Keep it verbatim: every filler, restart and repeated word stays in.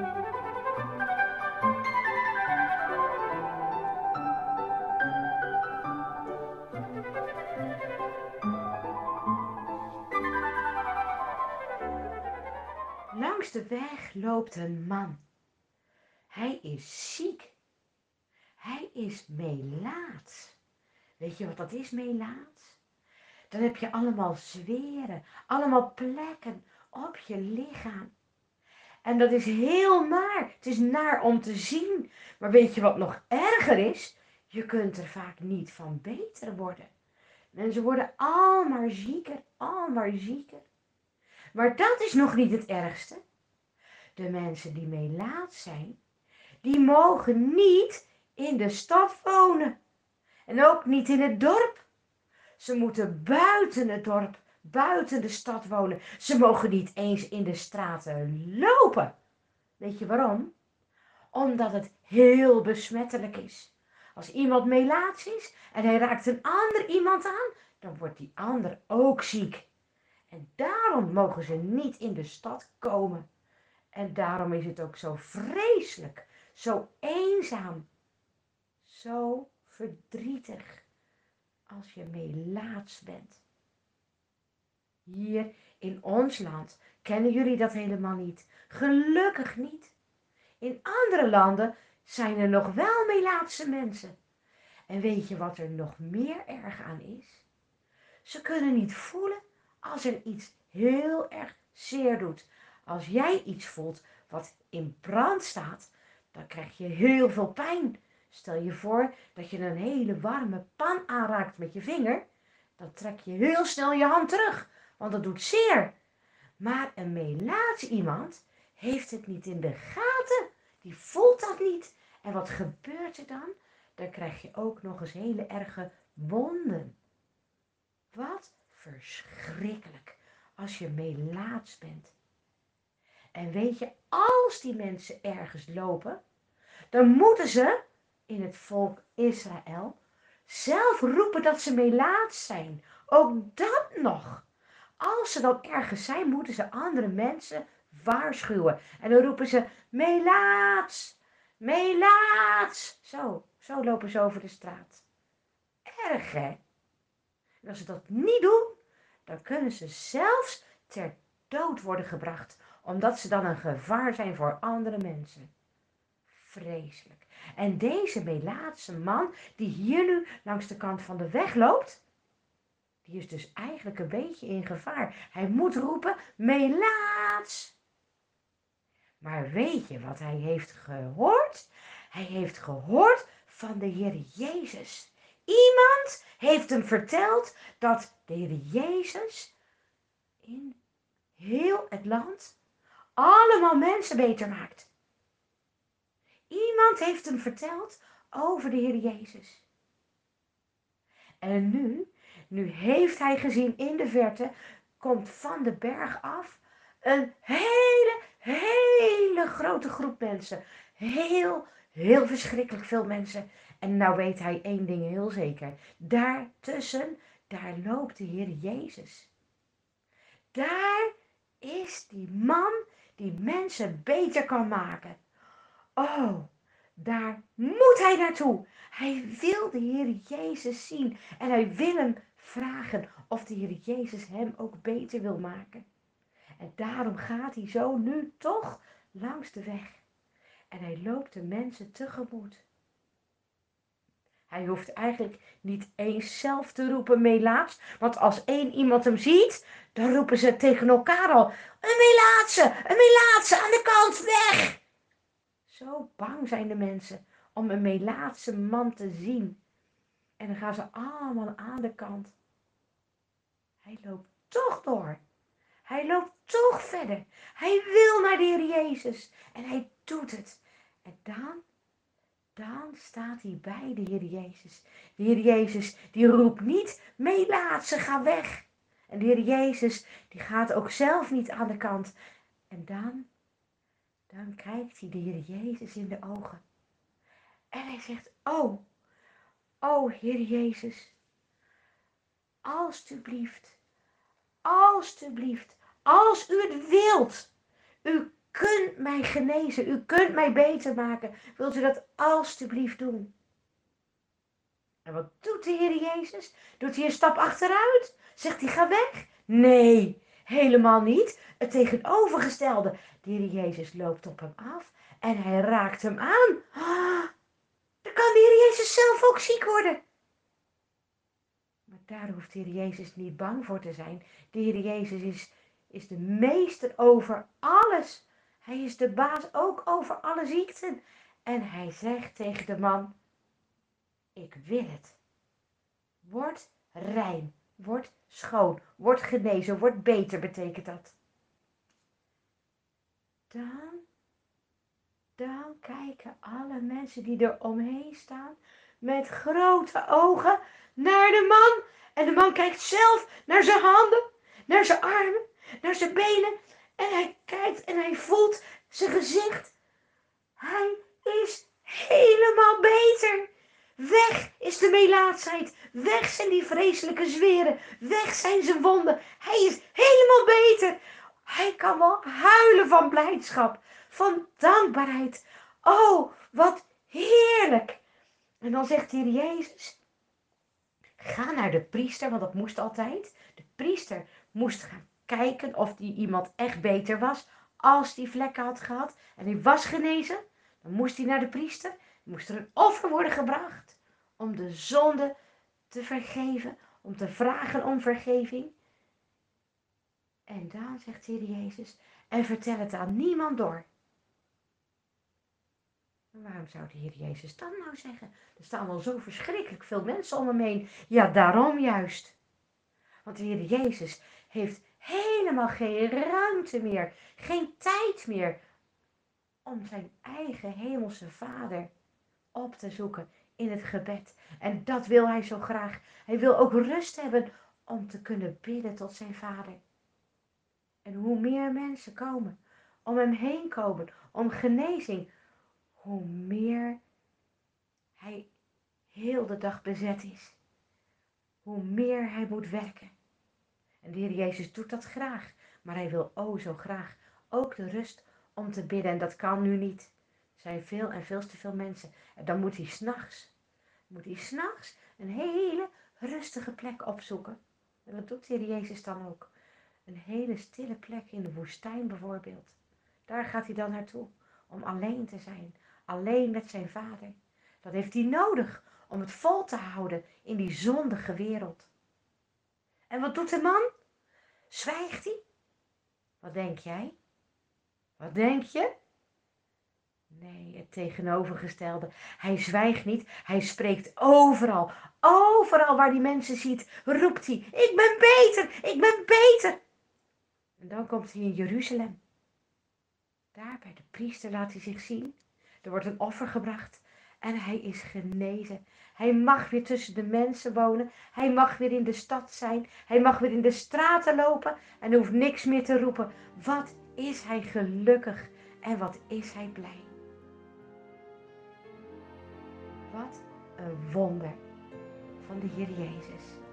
Langs de weg loopt een man. Hij is ziek. Hij is melaats. Weet je wat dat is, melaats? Dan heb je allemaal zweren, allemaal plekken op je lichaam. En dat is heel naar. Het is naar om te zien. Maar weet je wat nog erger is? Je kunt er vaak niet van beter worden. Mensen worden al maar zieker, al maar zieker. Maar dat is nog niet het ergste. De mensen die melaats zijn, die mogen niet in de stad wonen. En ook niet in het dorp. Ze moeten buiten het dorp, buiten de stad wonen. Ze mogen niet eens in de straten lopen. Weet je waarom? Omdat het heel besmettelijk is. Als iemand melaats is en hij raakt een ander iemand aan, dan wordt die ander ook ziek. En daarom mogen ze niet in de stad komen. En daarom is het ook zo vreselijk, zo eenzaam, zo verdrietig als je melaats bent. Hier in ons land kennen jullie dat helemaal niet. Gelukkig niet. In andere landen zijn er nog wel melaatse mensen. En weet je wat er nog meer erg aan is? Ze kunnen niet voelen als er iets heel erg zeer doet. Als jij iets voelt wat in brand staat, dan krijg je heel veel pijn. Stel je voor dat je een hele warme pan aanraakt met je vinger, dan trek je heel snel je hand terug, want dat doet zeer. Maar een melaats iemand heeft het niet in de gaten, die voelt dat niet. En wat gebeurt er dan? Dan krijg je ook nog eens hele erge wonden. Wat verschrikkelijk als je melaats bent. En weet je, als die mensen ergens lopen, dan moeten ze in het volk Israël zelf roepen dat ze melaats zijn. Ook dat nog. Als ze dan ergens zijn, moeten ze andere mensen waarschuwen. En dan roepen ze, melaats, melaats. Zo, zo lopen ze over de straat. Erg, hè? En als ze dat niet doen, dan kunnen ze zelfs ter dood worden gebracht, omdat ze dan een gevaar zijn voor andere mensen. Vreselijk. En deze melaatse man, die hier nu langs de kant van de weg loopt, die is dus eigenlijk een beetje in gevaar. Hij moet roepen, melaats. Maar weet je wat hij heeft gehoord? Hij heeft gehoord van de Heer Jezus. Iemand heeft hem verteld dat de Heer Jezus in heel het land allemaal mensen beter maakt. Iemand heeft hem verteld over de Heer Jezus. En nu, nu heeft hij gezien in de verte, komt van de berg af een hele, hele grote groep mensen. Heel, heel verschrikkelijk veel mensen. En nou weet hij één ding heel zeker. Daartussen, daar loopt de Heer Jezus. Daar is die man die mensen beter kan maken. Oh, daar moet hij naartoe. Hij wil de Heer Jezus zien en hij wil hem vragen of de Heer Jezus hem ook beter wil maken. En daarom gaat hij zo nu toch langs de weg. En hij loopt de mensen tegemoet. Hij hoeft eigenlijk niet eens zelf te roepen melaats, want als één iemand hem ziet, dan roepen ze tegen elkaar al, een melaatse, een melaatse, aan de kant, weg! Zo bang zijn de mensen om een melaatse man te zien. En dan gaan ze allemaal aan de kant. Hij loopt toch door. Hij loopt toch verder. Hij wil naar de Heer Jezus. En hij doet het. En dan, dan staat hij bij de Heer Jezus. De Heer Jezus die roept niet, melaatse, ga weg. En de Heer Jezus die gaat ook zelf niet aan de kant. En dan, dan kijkt hij de Heer Jezus in de ogen. En hij zegt, oh, oh Heer Jezus, alstublieft, alstublieft, als u het wilt, u kunt kunt mij genezen, u kunt mij beter maken. Wilt u dat alstublieft doen? En wat doet de Heer Jezus? Doet hij een stap achteruit? Zegt hij, ga weg? Nee, helemaal niet. Het tegenovergestelde. De Heer Jezus loopt op hem af en hij raakt hem aan. Ah, dan kan de Heer Jezus zelf ook ziek worden. Maar daar hoeft de Heer Jezus niet bang voor te zijn. De Heer Jezus is, is de meester over alles. Hij is de baas ook over alle ziekten. En hij zegt tegen de man, ik wil het. Word rein, word schoon, word genezen, word beter, betekent dat. Dan, dan kijken alle mensen die er omheen staan met grote ogen naar de man. En de man kijkt zelf naar zijn handen, naar zijn armen, naar zijn benen. En hij kijkt en hij voelt zijn gezicht. Hij is helemaal beter. Weg is de melaatsheid. Weg zijn die vreselijke zweren. Weg zijn zijn wonden. Hij is helemaal beter. Hij kan wel huilen van blijdschap, van dankbaarheid. Oh, wat heerlijk. En dan zegt de Heer Jezus, ga naar de priester, want dat moest altijd. De priester moest gaan kijken of die iemand echt beter was. Als die vlekken had gehad en hij was genezen, dan moest hij naar de priester. Dan moest er een offer worden gebracht om de zonde te vergeven, om te vragen om vergeving. En dan zegt de Heer Jezus, en vertel het aan niemand door. En waarom zou de Heer Jezus dan nou zeggen? Er staan wel zo verschrikkelijk veel mensen om hem heen. Ja, daarom juist. Want de Heer Jezus heeft helemaal geen ruimte meer, geen tijd meer om zijn eigen hemelse Vader op te zoeken in het gebed. En dat wil hij zo graag. Hij wil ook rust hebben om te kunnen bidden tot zijn Vader. En hoe meer mensen komen, om hem heen komen, om genezing, hoe meer hij heel de dag bezet is. Hoe meer hij moet werken. En de Heer Jezus doet dat graag. Maar hij wil o zo graag ook de rust om te bidden. En dat kan nu niet. Er zijn veel en veel te veel mensen. En dan moet hij s'nachts. Moet hij s'nachts een hele rustige plek opzoeken. En dat doet de Heer Jezus dan ook. Een hele stille plek in de woestijn bijvoorbeeld. Daar gaat hij dan naartoe. Om alleen te zijn. Alleen met zijn Vader. Dat heeft hij nodig om het vol te houden in die zondige wereld. En wat doet de man? Zwijgt hij? Wat denk jij? Wat denk je? Nee, het tegenovergestelde. Hij zwijgt niet, hij spreekt overal. Overal waar die mensen ziet, roept hij, ik ben beter, ik ben beter. En dan komt hij in Jeruzalem. Daar bij de priester laat hij zich zien. Er wordt een offer gebracht en hij is genezen. Hij mag weer tussen de mensen wonen. Hij mag weer in de stad zijn. Hij mag weer in de straten lopen en hoeft niks meer te roepen. Wat is hij gelukkig en wat is hij blij. Wat een wonder van de Heer Jezus.